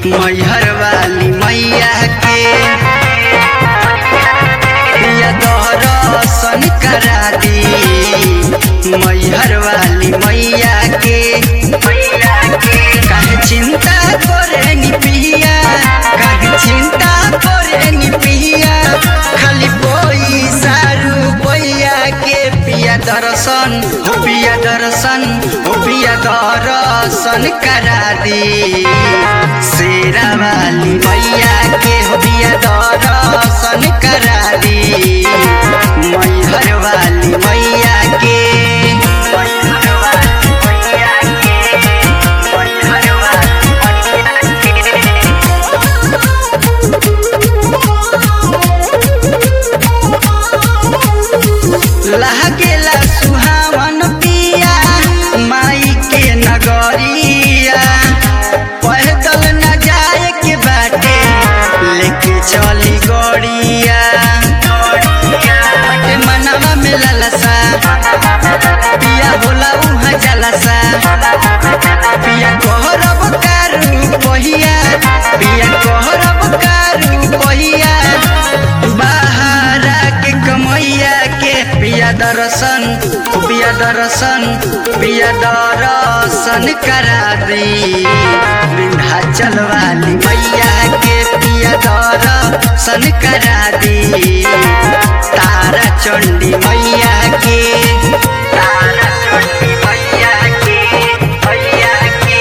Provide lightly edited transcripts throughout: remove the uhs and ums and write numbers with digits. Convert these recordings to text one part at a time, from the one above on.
मैहर वाली मैया के पिया दर्शन करा दी। मैहर वाली मैया के काहे चिंता करेनी पिया, काहे चिंता करेनी पिया, खाली पैसा रुपैया के पिया दर्शन हो पिया दर्शन हो पिया दर्शन करा दी। शेरा वाली मैया के हो पिया दर्शन करा दी। मैहर वाली मैया के लागेला सुहावन पिया माई के नगरिया। पैदल न जाए के बाटे लेके चली गड़िया। मनवा में ललसा पिया होला उहाँ जलसा। पिया कहरब कारू पहिया, पिया कहरब कारू पहिया। बाहरा के कमैया के पिया दर्शन पिया दर्शन पिया दर्शन करा दी। विंध्याचल वाली मैया के पिया दर्शन करा दी। तारा चंडी मैया के तारा चंडी मैया के मैया के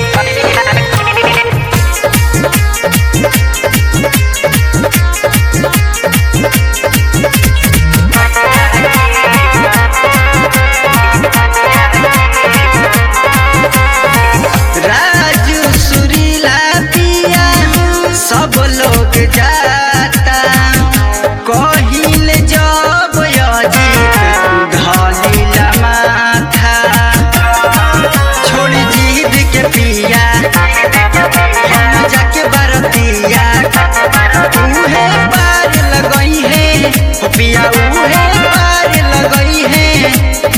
राजू सुरीला पिया सब लोग जाता। कहिल जब अजीत धलिला माथा। छोड़ी जिद के पिया हम जाके बरतिया। उहे पार लगई है हो पिया उहे पार लगई है।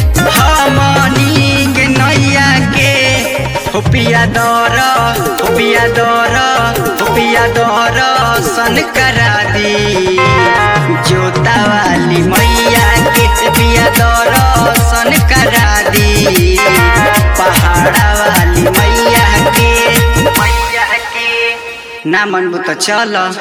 हमनी के नैया के हो पिया दर हो पिया दर हो पिया दर्शन करा दी। जोता वाली मैया के पिया दर्शन करा दी। पहाड़ा वाली मैया के ना मनबू तो चल।